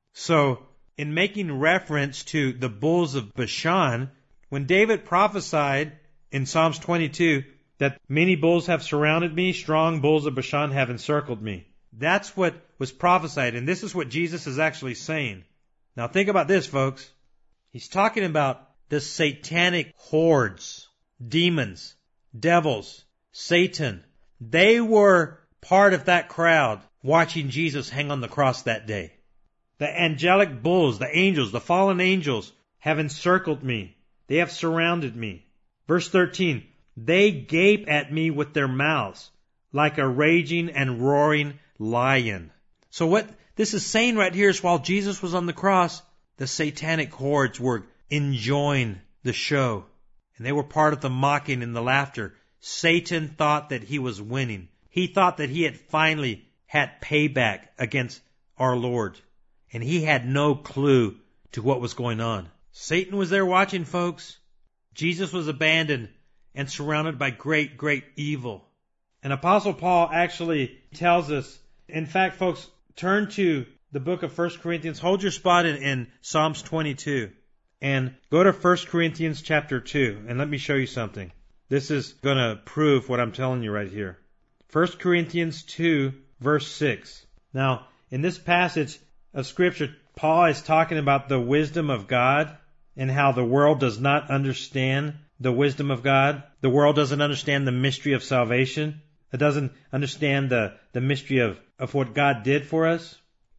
So, in making reference to the bulls of Bashan, when David prophesied in Psalms 22 that many bulls have surrounded me, strong bulls of Bashan have encircled me, that's what was prophesied, and this is what Jesus is actually saying. Now think about this, folks. He's talking about the satanic hordes, demons, devils, Satan. They were part of that crowd watching Jesus hang on the cross that day. The angelic bulls, the angels, the fallen angels have encircled me. They have surrounded me. Verse 13, they gape at me with their mouths like a raging and roaring lion. So what this is saying right here is while Jesus was on the cross, the satanic hordes were enjoying the show. And they were part of the mocking and the laughter. Satan thought that he was winning. He thought that he had finally had payback against our Lord. And he had no clue to what was going on. Satan was there watching, folks. Jesus was abandoned and surrounded by great, great evil. And Apostle Paul actually tells us, in fact, folks, turn to the book of 1 Corinthians. Hold your spot in Psalms 22. And go to 1 Corinthians chapter 2. And let me show you something. This is going to prove what I'm telling you right here. 1 Corinthians 2, verse 6. Now, in this passage of Scripture, Paul is talking about the wisdom of God and how the world does not understand the wisdom of God. The world doesn't understand the mystery of salvation. It doesn't understand the mystery of what God did for us.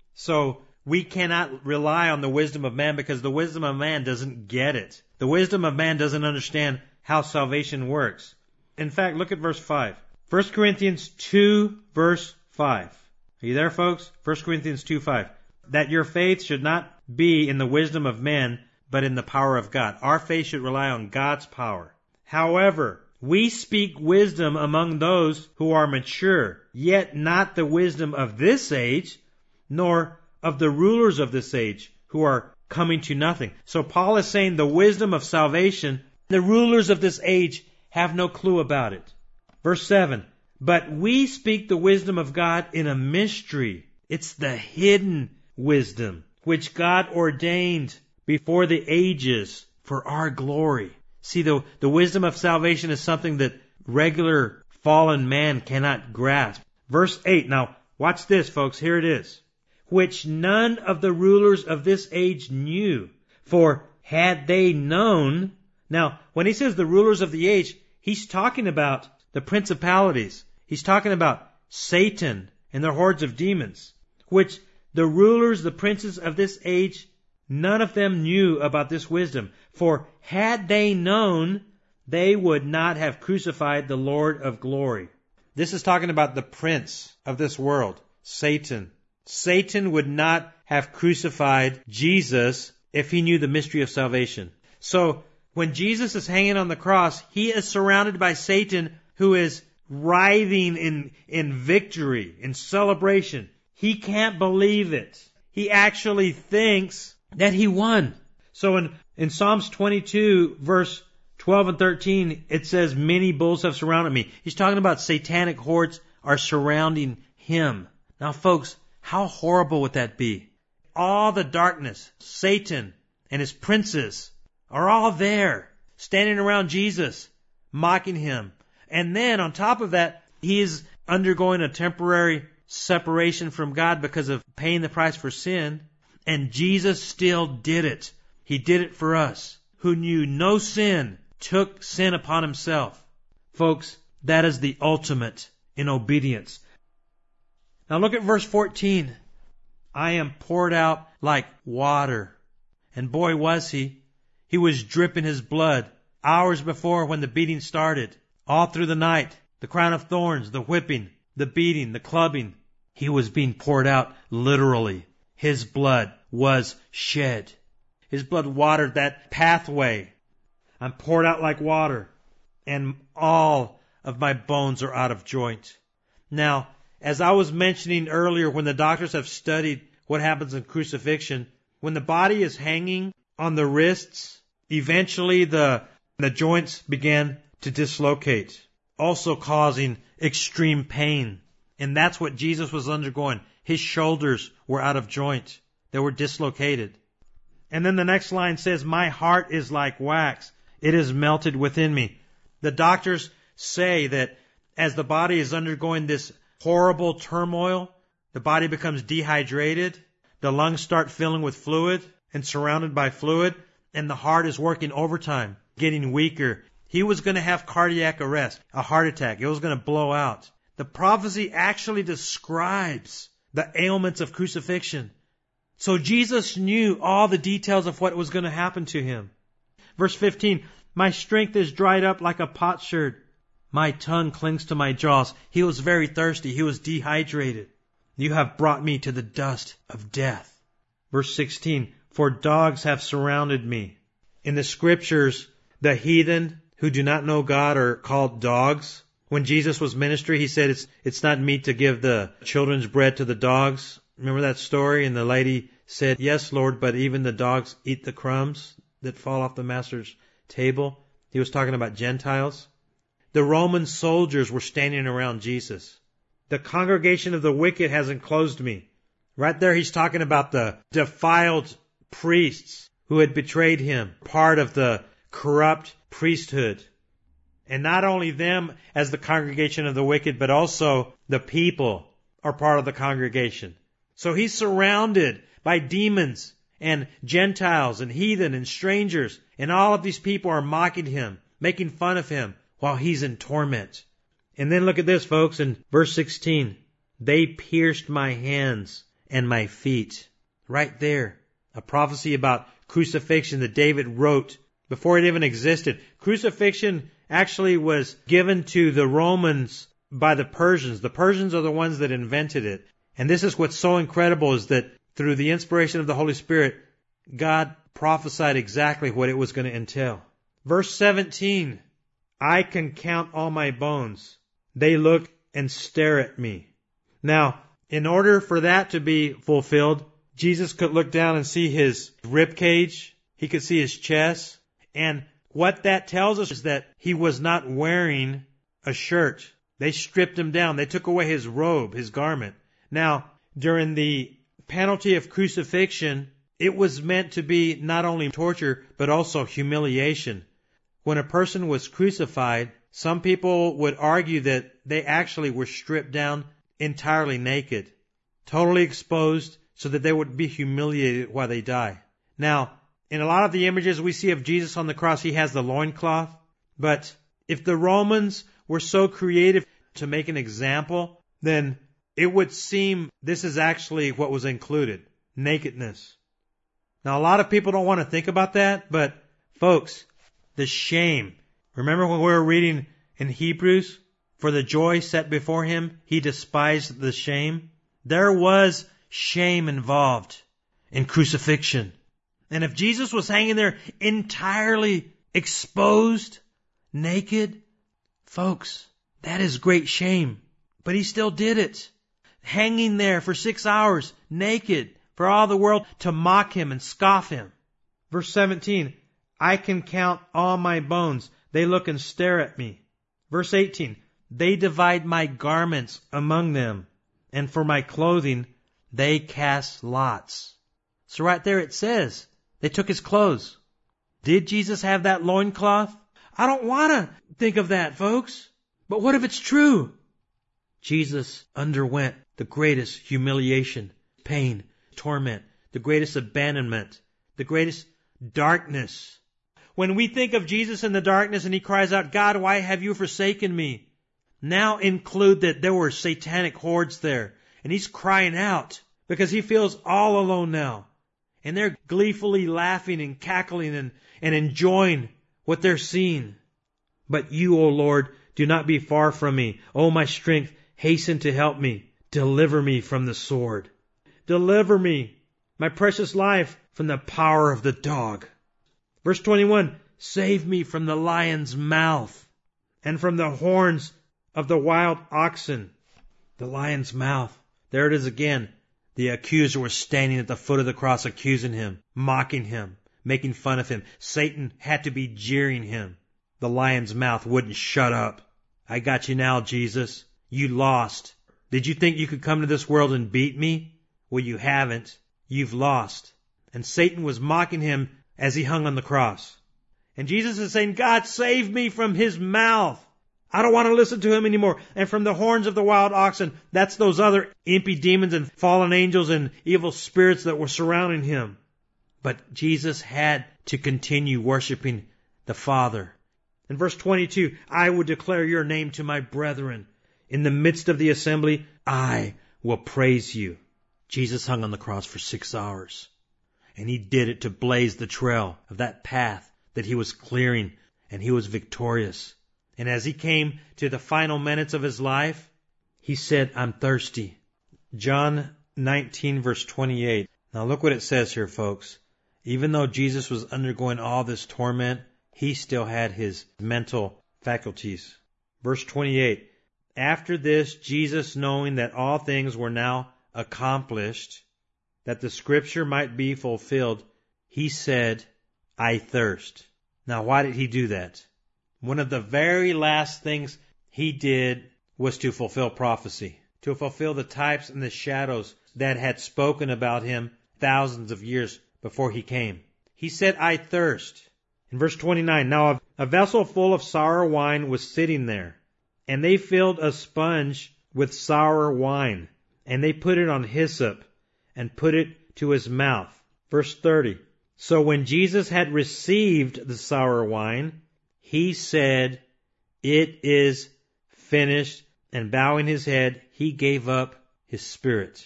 So we cannot rely on the wisdom of man because the wisdom of man doesn't get it. The wisdom of man doesn't understand how salvation works. In fact, look at verse 5. 1 Corinthians 2, verse 5. Are you there, folks? 1 Corinthians 2, 5. That your faith should not be in the wisdom of men, but in the power of God. Our faith should rely on God's power. However, we speak wisdom among those who are mature, yet not the wisdom of this age, nor of the rulers of this age, who are coming to nothing. So Paul is saying the wisdom of salvation, the rulers of this age have no clue about it. Verse 7, but we speak the wisdom of God in a mystery, It's the hidden wisdom which God ordained before the ages for our glory. See, the wisdom of salvation is something that regular fallen man cannot grasp. Verse 8. Now, watch this, folks. Here it is. Which none of the rulers of this age knew. For had they known... Now, when he says the rulers of the age, he's talking about the principalities. He's talking about Satan and their hordes of demons. Which the rulers, the princes of this age, none of them knew about this wisdom. For had they known, they would not have crucified the Lord of glory. This is talking about the prince of this world, Satan. Satan would not have crucified Jesus if he knew the mystery of salvation. So, when Jesus is hanging on the cross, he is surrounded by Satan, who is writhing in victory, in celebration. He can't believe it. He actually thinks that he won. So in Psalms 22, verse 12 and 13, it says, many bulls have surrounded me. He's talking about satanic hordes are surrounding him. Now, folks, how horrible would that be? All the darkness, Satan and his princes are all there, standing around Jesus, mocking him. And then on top of that, he is undergoing a temporary separation from God because of paying the price for sin. And Jesus still did it. He did it for us, who knew no sin, took sin upon himself. Folks, that is the ultimate in obedience. Now look at verse 14. I am poured out like water. And boy, was he. He was dripping his blood hours before when the beating started. All through the night, the crown of thorns, the whipping, the beating, the clubbing. He was being poured out literally. His blood was shed. His blood watered that pathway. I'm poured out like water, and all of my bones are out of joint. Now, as I was mentioning earlier, when the doctors have studied what happens in crucifixion, when the body is hanging on the wrists, eventually the joints began to dislocate, also causing extreme pain. And that's what Jesus was undergoing. His shoulders were out of joint. They were dislocated. And then the next line says, my heart is like wax. It is melted within me. The doctors say that as the body is undergoing this horrible turmoil, the body becomes dehydrated, the lungs start filling with fluid and surrounded by fluid, and the heart is working overtime, getting weaker. He was going to have cardiac arrest, a heart attack. It was going to blow out. The prophecy actually describes the ailments of crucifixion. So Jesus knew all the details of what was going to happen to him. Verse 15, my strength is dried up like a potsherd. My tongue clings to my jaws. He was very thirsty. He was dehydrated. You have brought me to the dust of death. Verse 16, for dogs have surrounded me. In the scriptures, the heathen who do not know God are called dogs. When Jesus was ministering, he said, it's not meet to give the children's bread to the dogs. Remember that story? And the lady said, yes, Lord, but even the dogs eat the crumbs that fall off the master's table. He was talking about Gentiles. The Roman soldiers were standing around Jesus. The congregation of the wicked has enclosed me. Right there, he's talking about the defiled priests who had betrayed him, part of the corrupt priesthood. And not only them as the congregation of the wicked, but also the people are part of the congregation. So he's surrounded by demons and Gentiles and heathen and strangers. And all of these people are mocking him, making fun of him while he's in torment. And then look at this, folks, in verse 16. They pierced my hands and my feet. Right there. A prophecy about crucifixion that David wrote before it even existed. Crucifixion actually was given to the Romans by the Persians. The Persians are the ones that invented it. And this is what's so incredible, is that through the inspiration of the Holy Spirit, God prophesied exactly what it was going to entail. Verse 17, I can count all my bones. They look and stare at me. Now, in order for that to be fulfilled, Jesus could look down and see his rib cage. He could see his chest. And what that tells us is that he was not wearing a shirt. They stripped him down. They took away his robe, his garment. Now, during the penalty of crucifixion, it was meant to be not only torture, but also humiliation. When a person was crucified, some people would argue that they actually were stripped down entirely naked, totally exposed, so that they would be humiliated while they die. Now, in a lot of the images we see of Jesus on the cross, he has the loincloth. But if the Romans were so creative to make an example, then it would seem this is actually what was included, nakedness. Now, a lot of people don't want to think about that, but folks, the shame. Remember when we were reading in Hebrews, for the joy set before him, he despised the shame? There was shame involved in crucifixion. And if Jesus was hanging there entirely exposed, naked, folks, that is great shame. But he still did it. Hanging there for 6 hours, naked, for all the world to mock him and scoff him. Verse 17, I can count all my bones. They look and stare at me. Verse 18, they divide my garments among them, and for my clothing they cast lots. So right there it says, they took his clothes. Did Jesus have that loincloth? I don't want to think of that, folks. But what if it's true? Jesus underwent the greatest humiliation, pain, torment, the greatest abandonment, the greatest darkness. When we think of Jesus in the darkness and he cries out, God, why have you forsaken me? Now include that there were satanic hordes there. And he's crying out because he feels all alone now. And they're gleefully laughing and cackling and enjoying what they're seeing. But you, O Lord, do not be far from me. O my strength, hasten to help me. Deliver me from the sword. Deliver me, my precious life, from the power of the dog. Verse 21, save me from the lion's mouth and from the horns of the wild oxen. The lion's mouth. There it is again. The accuser was standing at the foot of the cross accusing him, mocking him, making fun of him. Satan had to be jeering him. The lion's mouth wouldn't shut up. I got you now, Jesus. You lost. Did you think you could come to this world and beat me? Well, you haven't. You've lost. And Satan was mocking him as he hung on the cross. And Jesus is saying, God, save me from his mouth. I don't want to listen to him anymore. And from the horns of the wild oxen, that's those other impy demons and fallen angels and evil spirits that were surrounding him. But Jesus had to continue worshiping the Father. In verse 22, I will declare your name to my brethren. In the midst of the assembly, I will praise you. Jesus hung on the cross for 6 hours. And he did it to blaze the trail of that path that he was clearing, and he was victorious. And as he came to the final minutes of his life, he said, I'm thirsty. John 19, verse 28. Now look what it says here, folks. Even though Jesus was undergoing all this torment, he still had his mental faculties. Verse 28. After this, Jesus, knowing that all things were now accomplished, that the scripture might be fulfilled, he said, I thirst. Now why did he do that? One of the very last things he did was to fulfill prophecy, to fulfill the types and the shadows that had spoken about him thousands of years before he came. He said, I thirst. In verse 29, now a vessel full of sour wine was sitting there, and they filled a sponge with sour wine, and they put it on hyssop and put it to his mouth. Verse 30, so when Jesus had received the sour wine, he said, it is finished, and bowing his head, he gave up his spirit.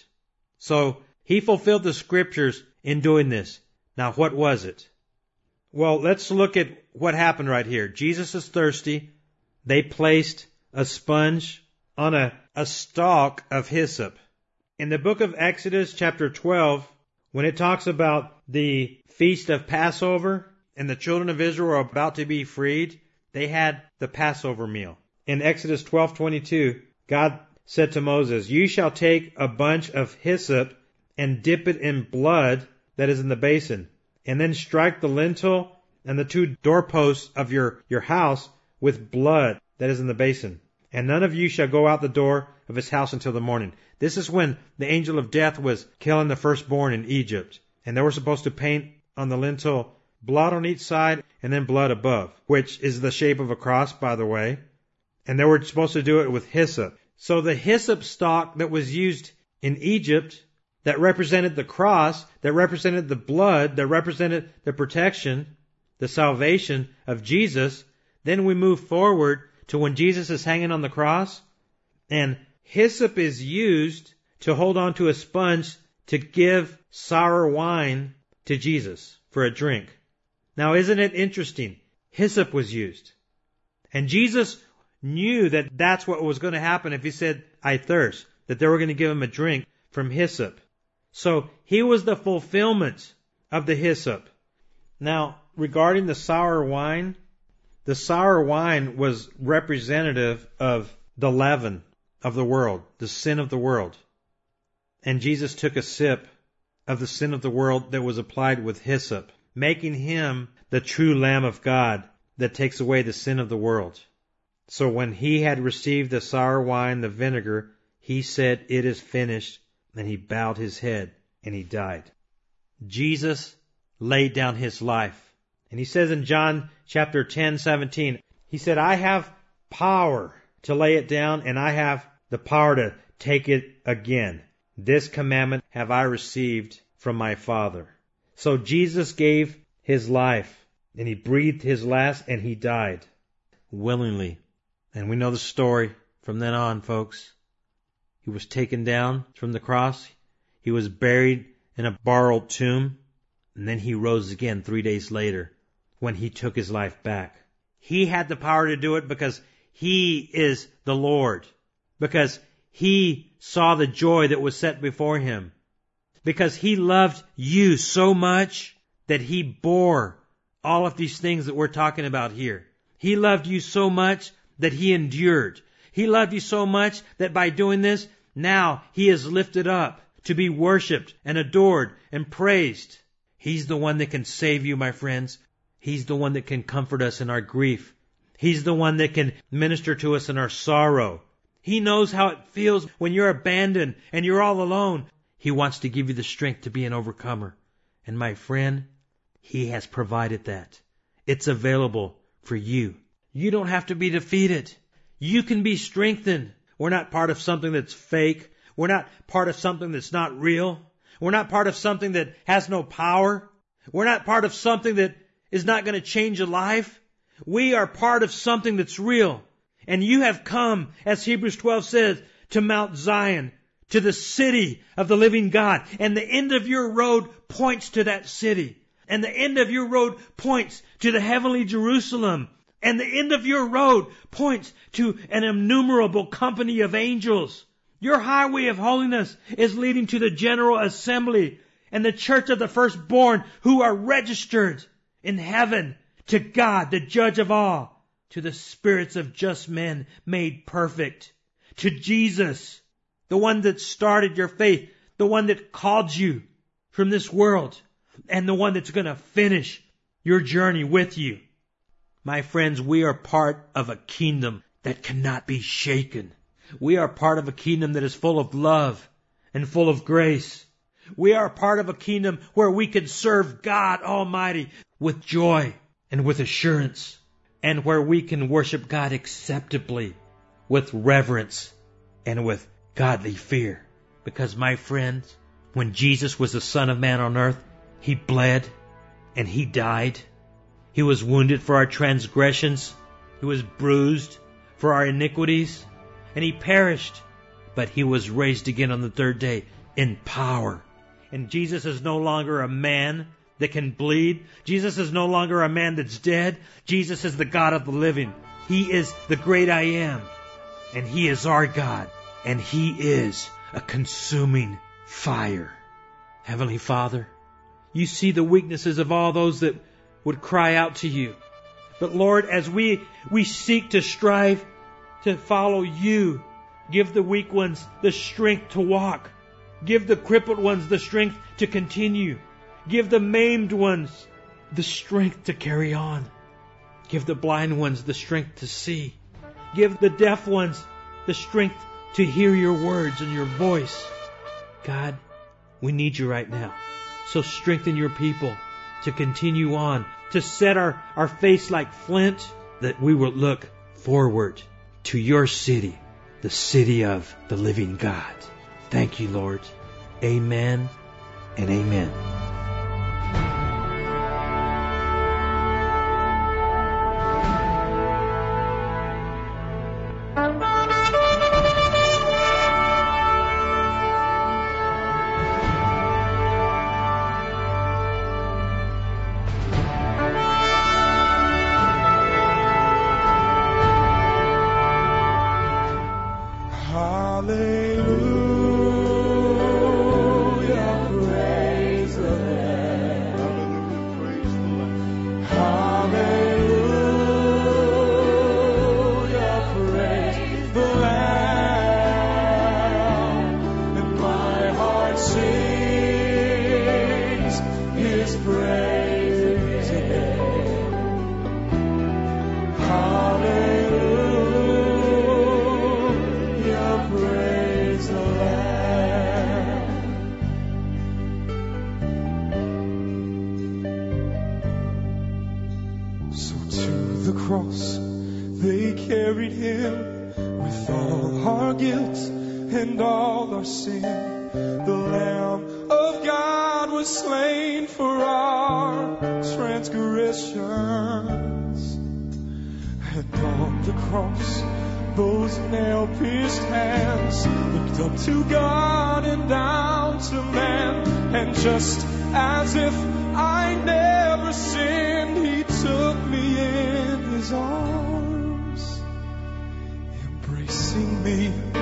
So he fulfilled the scriptures in doing this. Now what was it? Well, let's look at what happened right here. Jesus is thirsty. They placed a sponge on a stalk of hyssop. In the book of Exodus chapter 12, when it talks about the feast of Passover and the children of Israel were about to be freed, they had the Passover meal. In Exodus 12:22, God said to Moses, you shall take a bunch of hyssop and dip it in blood that is in the basin, and then strike the lintel and the 2 doorposts of your house with blood that is in the basin. And none of you shall go out the door of his house until the morning. This is when the angel of death was killing the firstborn in Egypt. And they were supposed to paint on the lintel blood on each side and then blood above, which is the shape of a cross, by the way. And they were supposed to do it with hyssop. So the hyssop stalk that was used in Egypt, that represented the cross, that represented the blood, that represented the protection, the salvation of Jesus. Then we move forward to when Jesus is hanging on the cross, and hyssop is used to hold on to a sponge to give sour wine to Jesus for a drink. Now, isn't it interesting? Hyssop was used. And Jesus knew that that's what was going to happen if he said, I thirst, that they were going to give him a drink from hyssop. So he was the fulfillment of the hyssop. Now, regarding the sour wine was representative of the leaven of the world, the sin of the world. And Jesus took a sip of the sin of the world that was applied with hyssop, making him the true Lamb of God that takes away the sin of the world. So when he had received the sour wine, the vinegar, he said, it is finished. And he bowed his head and he died. Jesus laid down his life. And he says in John chapter 10:17, he said, I have power to lay it down and I have the power to take it again. This commandment have I received from my Father. So Jesus gave his life and he breathed his last and he died willingly. And we know the story from then on, folks. He was taken down from the cross. He was buried in a borrowed tomb. And then he rose again 3 days later when he took his life back. He had the power to do it because he is the Lord. Because he saw the joy that was set before him. Because he loved you so much that he bore all of these things that we're talking about here. He loved you so much that he endured. He loved you so much that by doing this, now he is lifted up to be worshiped and adored and praised. He's the one that can save you, my friends. He's the one that can comfort us in our grief. He's the one that can minister to us in our sorrow. He knows how it feels when you're abandoned and you're all alone. He wants to give you the strength to be an overcomer. And my friend, he has provided that. It's available for you. You don't have to be defeated. You can be strengthened. We're not part of something that's fake. We're not part of something that's not real. We're not part of something that has no power. We're not part of something that is not going to change a life. We are part of something that's real. And you have come, as Hebrews 12 says, to Mount Zion, to the city of the living God. And the end of your road points to that city. And the end of your road points to the heavenly Jerusalem. And the end of your road points to an innumerable company of angels. Your highway of holiness is leading to the general assembly and the church of the firstborn who are registered in heaven, to God, the judge of all, to the spirits of just men made perfect, to Jesus, the one that started your faith, the one that called you from this world, and the one that's going to finish your journey with you. My friends, we are part of a kingdom that cannot be shaken. We are part of a kingdom that is full of love and full of grace. We are part of a kingdom where we can serve God Almighty with joy and with assurance, and where we can worship God acceptably with reverence and with godly fear. Because, my friends, when Jesus was the Son of Man on earth, He bled and He died. He was wounded for our transgressions. He was bruised for our iniquities. And He perished, but He was raised again on the third day in power. And Jesus is no longer a man that can bleed. Jesus is no longer a man that's dead. Jesus is the God of the living. He is the great I am. And He is our God. And He is a consuming fire. Heavenly Father, You see the weaknesses of all those that would cry out to You. But Lord, as we seek to strive to follow You, give the weak ones the strength to walk. Give the crippled ones the strength to continue. Give the maimed ones the strength to carry on. Give the blind ones the strength to see. Give the deaf ones the strength to hear your words and your voice. God, we need you right now. So strengthen your people to continue on, to set our face like flint, that we will look forward to your city, the city of the living God. Thank you, Lord. Amen and amen. Those nail-pierced hands looked up to God and down to man, and just as if I never sinned, He took me in His arms, embracing me